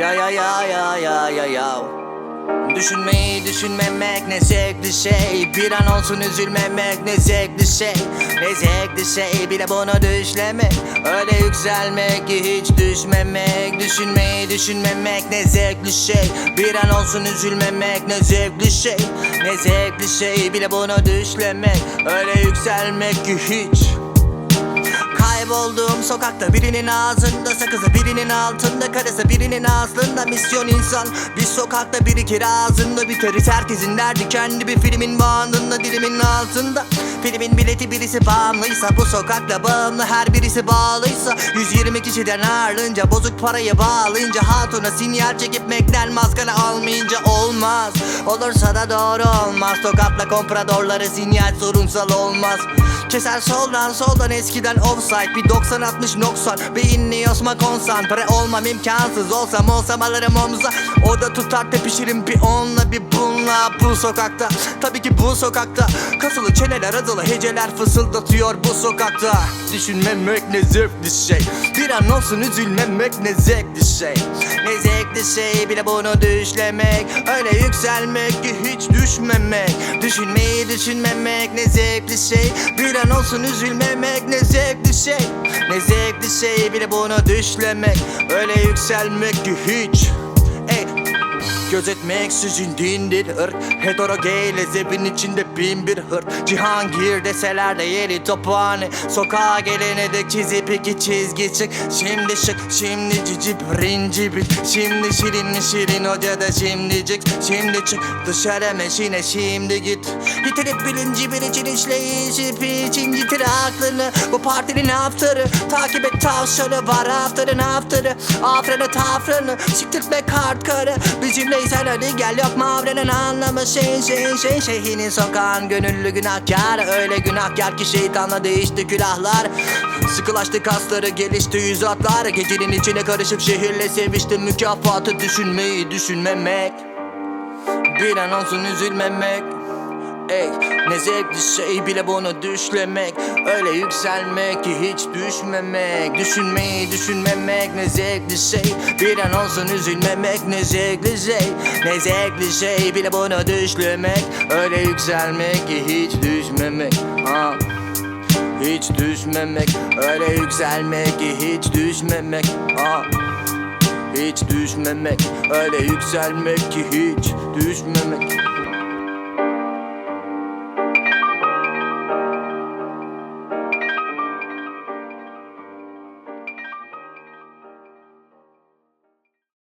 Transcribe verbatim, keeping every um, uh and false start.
Ya ya ya ya ya ya ya. Düşünmeyi düşünmemek ne zevkli şey. Bir an olsun üzülmemek ne zevkli şey. Ne zevkli şey bile bunu düşlemek. Öyle yükselmek ki hiç düşmemek. Düşünmeyi düşünmemek ne zevkli şey. Bir an olsun üzülmemek ne zevkli şey. Ne zevkli şey bile bunu düşlemek. Öyle yükselmek ki hiç. Kaybolduğum sokakta birinin ağzında sakızı, birinin altında karısı, birinin aslında misyon insan. Bir sokakta birikir ağzında biteriz. Herkesin derdi kendi bir filmin bağında, dilimin altında. Filmin bileti birisi bağımlıysa, bu sokakta bağımlı her birisi bağlıysa. Yüz yirmi kişiden ağırlınca, bozuk parayı bağlayınca, hatuna sinyal çekip mekler maskara almayınca olmaz. Olursa da doğru olmaz. Tokatla kompradorları sinyal sorunsal olmaz. Keser soldan soldan eskiden offside. Bir doksan altmış noksan. Beyinli yosma konsantre olmam imkansız. Olsam olsam alırım omza. O da tutar tepişirim bir onla bir bunla. Bu sokakta, tabii ki bu sokakta. Kasılı çeneler azılı heceler fısıldatıyor bu sokakta. Düşünmemek ne zevkli şey. Bir an olsun üzülmemek ne zevkli şey. Ne zevkli şey bile bunu düşlemek. Öyle yükselmek ki hiç düşmemek. Düşünmeyi düşünmemek ne zevkli şey. Bir an olsun üzülmemek ne zevkli şey. Ne zevkli şey bile bunu düşlemek. Öyle yükselmek ki hiç. Ey, gözetmek sizin dindir ırk. Heterogeyle zebin içinde bin bir hırt. Cihangir deseler de yeri tophane. Sokağa gelene de çizip iki çizgi çık. Şimdi şık, şimdi cici birinci bit. Şimdi şirin mi şirin hoca da şimdicik. Şimdi çık dışarı meşine şimdi git. Bitirip bilinci bir için işleyişi piç incitir aklını. Bu partinin after'ı. Takip et tavşanı var after'ın after'ı. Afranı tafranı siktirtme kart karı. Bizimleysen hadi gel yok mavrenin anlamı şey şey şey. Şehrinin sokağın gönüllü günahkar. Öyle günahkar ki şeytanla değişti külahlar. Sıkılaştı kasları gelişti yüz atlar. Gecenin içine karışıp şehirle sevişti. Mükafatı düşünmeyi düşünmemek. Bir an olsun üzülmemek. Ey, ne zevkli şey bile bunu düşlemek. Öyle yükselmek ki hiç düşmemek. Düşünmeyi düşünmemek ne zevkli şey. Bir an olsun üzülmemek ne zevkli şey. Ne zevkli şey bile bunu düşlemek. Öyle yükselmek ki hiç düşmemek. Ha. Hiç düşmemek. Öyle yükselmek ki hiç düşmemek. Ha. Hiç düşmemek. Öyle yükselmek ki hiç düşmemek.